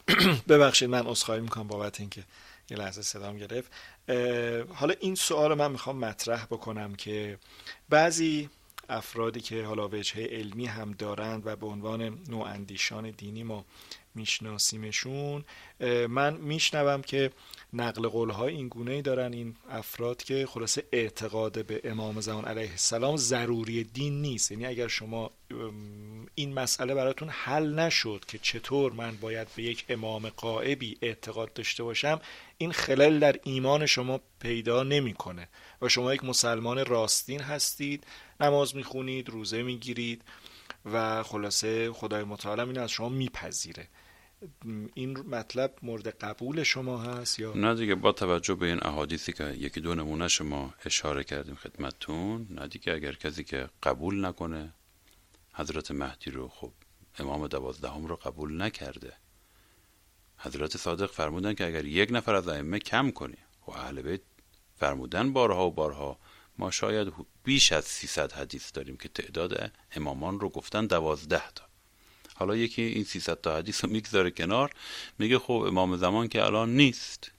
ببخشید من عذرخواهی میکنم بابت اینکه یه لحظه صدام گرفت. حالا این سوال رو من میخوام مطرح بکنم که بعضی افرادی که حالا وجهه علمی هم دارند و به عنوان نواندیشان دینی ما میشناسیمشون، من میشنوم که نقل قولهای این گونه‌ای دارن این افراد که خلاصه اعتقاد به امام زمان علیه السلام ضروری دین نیست. یعنی اگر شما این مسئله براتون حل نشد که چطور من باید به یک امام غائبی اعتقاد داشته باشم، این خلل در ایمان شما پیدا نمیکنه و شما یک مسلمان راستین هستید، نماز میخونید، روزه میگیرید و خلاصه خدای متعال این از شما میپذیره. این مطلب مورد قبول شما هست یا نه دیگه؟ با توجه به این احادیثی که یکی دو نمونه شما اشاره کردیم خدمتتون، نه دیگه اگر کسی که قبول نکنه حضرت مهدی رو، خب امام 12 رو قبول نکرده. حضرت صادق فرمودن که اگر یک نفر از ائمه کم کنی، و اهل بیت فرمودن بارها و بارها، ما شاید بیش از 300 حدیث داریم که تعداد امامان رو گفتن 12 تا. حالا یکی این 300 تا حدیث رو میگذاره کنار، میگه خب امام زمان که الان نیست،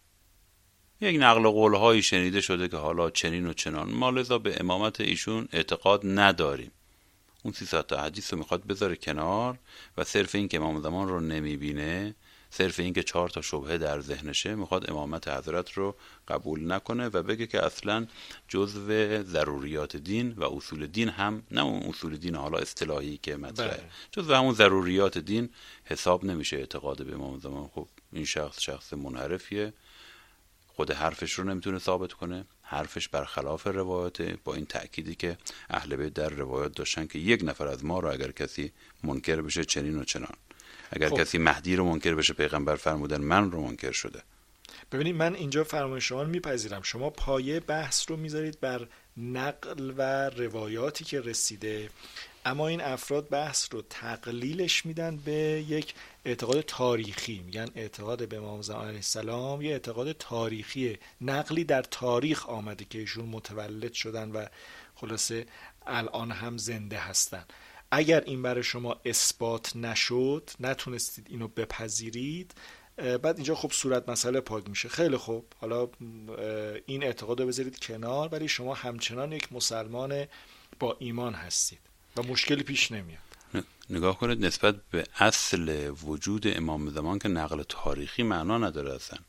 یک نقل قولهایی شنیده شده که حالا چنین و چنان، ما لذا به امامت ایشون اعتقاد نداریم. اون 300 تا حدیث رو میخواد بذاره کنار و صرف این که امام زمان رو نمیبینه، صرف این که 4 تا شبهه در ذهنشه، میخواد امامت حضرت رو قبول نکنه و بگه که اصلا جزو ضروریات دین و اصول دین هم، نه اون اصول دین حالا اصطلاحی که مطرحه، جزو همون ضروریات دین حساب نمیشه اعتقاد به امام زمان. خب این شخص منحرفیه، خود حرفش رو نمیتونه ثابت کنه، حرفش برخلاف روایته، با این تأکیدی که اهل بیت در روایات داشتن که یک نفر از ما رو اگر کسی منکر بشه چنین و چنان، اگر کسی مهدی رو منکر بشه پیغمبر فرمودن من رو منکر شده. ببینید من اینجا فرمان شما رو میپذیرم، شما پایه بحث رو میذارید بر نقل و روایاتی که رسیده، اما این افراد بحث رو تقلیلش میدن به یک اعتقاد تاریخی. میگن اعتقاد به امام زمان علیه السلام یه اعتقاد تاریخیه، نقلی در تاریخ آمده که ایشون متولد شدن و خلاصه الان هم زنده هستن. اگر این برای شما اثبات نشد، نتونستید اینو بپذیرید، بعد اینجا خب صورت مسئله پاک میشه. خیلی خوب، حالا این اعتقاد رو بذارید کنار، ولی شما همچنان یک مسلمان با ایمان هستید و مشکلی پیش نمیاد. نگاه کنید، نسبت به اصل وجود امام زمان که نقل تاریخی معنا نداره اصلا.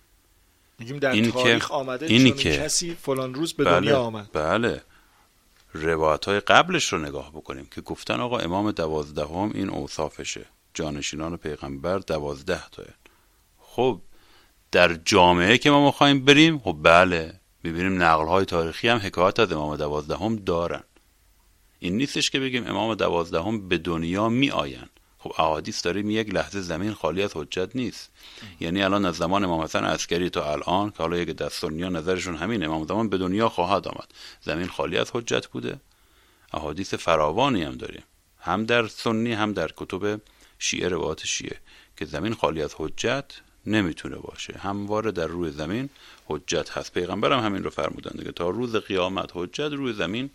میگیم در تاریخ آمده چون کسی فلان روز به دنیا آمد. بله، روایت‌های قبلش رو نگاه بکنیم که گفتن آقا امام 12 این اوصافشه، جانشینان پیغمبر 12 تاه. خب در جامعه که ما می‌خوایم بریم، خب بله می‌بینیم نقل‌های تاریخی هم حکایت از امام 12 دارن. این نیستش که بگیم امام 12 به دنیا می آین. خب احادیث داریم یک لحظه زمین خالی از حجت نیست. یعنی الان از زمان امام حسن عسکری تا الان که حالا یک دستورنیا نظرشون همین، امام زمان به دنیا خواهد آمد، زمین خالی از حجت بوده؟ احادیث فراوانی هم داریم، هم در سنی هم در کتب شیعه، روایات شیعه، که زمین خالی از حجت نمیتونه باشه، همواره در روی زمین حجت هست. پیغمبر هم همین رو فرمودن دیگه، تا روز قیامت حجت روی زمین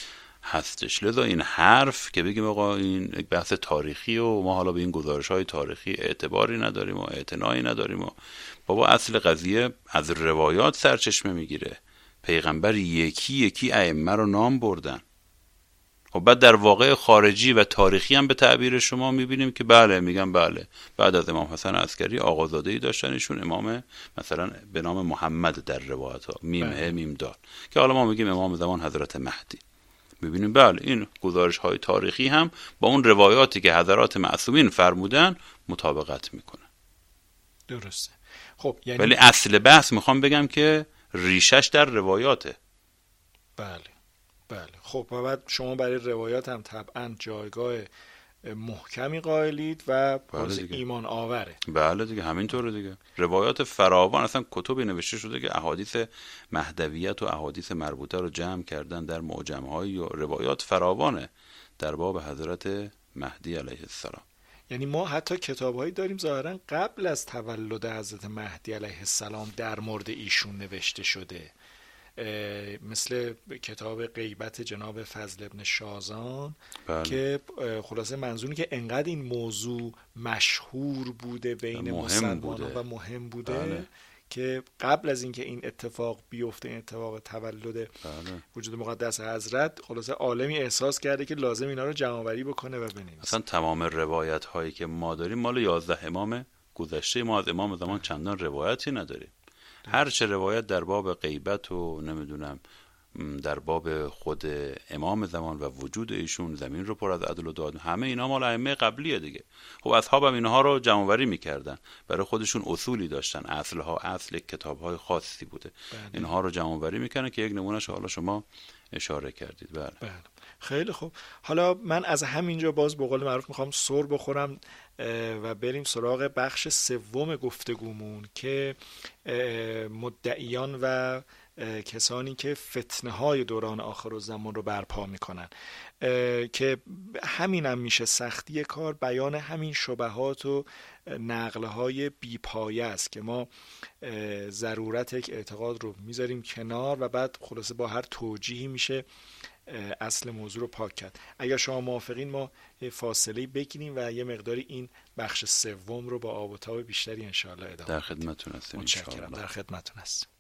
هستش. لذا این حرف که بگیم آقا این یک بحث تاریخی و ما حالا به این گزارش‌های تاریخی اعتباری نداریم و اعتنایی نداریم، و بابا اصل قضیه از روایات سرچشمه میگیره. پیغمبر یکی یکی ائمه رو نام بردن. خب بعد در واقع خارجی و تاریخی هم به تعبیر شما میبینیم که بله، میگن بله بعد از امام حسن عسکری آقازاده‌ای داشتن ایشون، امام مثلا به نام محمد در روایت ها، میم میم دال، که حالا ما میگیم امام زمان حضرت مهدی. میبینیم بله این گزارش های تاریخی هم با اون روایاتی که حضرات معصومین فرمودن مطابقت میکنه. درسته. خب یعنی ولی اصل بحث میخوام بگم که ریشش در روایاته. بله بله. خب و بعد شما برای روایات هم طبعا جایگاه محکمی قائلید و ایمان آوره. بله دیگه، همینطوره دیگه. روایات فراوان، اصلا کتبی نوشته شده که احادیث مهدویت و احادیث مربوطه رو جمع کردن در معجم‌های و روایات فراوانه در باب حضرت مهدی علیه السلام. یعنی ما حتی کتاب‌هایی داریم ظاهراً قبل از تولد حضرت مهدی علیه السلام در مورد ایشون نوشته شده مثل کتاب غیبت جناب فضل ابن شازان. بله. که خلاصه منظوری که انقدر این موضوع مشهور بوده بین مسلمانان و مهم بوده بله. که قبل از اینکه این اتفاق بیفته، این اتفاق تولد وجود مقدس حضرت، خلاصه عالمی احساس کرده که لازم اینا رو جمع‌آوری بکنه و بنویسه. اصلا تمام روایت هایی که ما داریم مال 11 امام گذشته، ما از امام زمان چندان روایتی نداریم. هر چه روایت در باب غیبت و نمیدونم در باب خود امام زمان و وجود ایشون، زمین رو پر از عدل و داد، همه اینا مال ائمه قبلیه دیگه. خب اصحاب هم اینها رو جمع‌آوری میکردن، برای خودشون اصولی داشتن، اصل کتاب‌های خاصی بوده. اینها رو جمع‌آوری میکنن که یک نمونهش حالا شما اشاره کردید. بله. خیلی خوب. حالا من از همینجا باز به قول معروف میخوام سر بخورم و بریم سراغ بخش سوم گفتگومون که مدعیان و کسانی که فتنه های دوران آخرالزمان رو برپا میکنن، که همین هم میشه سختی کار، بیان همین شبهات و نقله های بیپایه است که ما ضرورت یک اعتقاد رو میذاریم کنار و بعد خلاصه با هر توجیهی میشه اصل موضوع رو پاک کرد. اگر شما موافقین ما فاصله بگیریم و یه مقداری این بخش سوم رو با آب و تاب بیشتری انشاءالله ادامه در خدمتتون هستیم. متشکرم. در خدمتتون هستیم.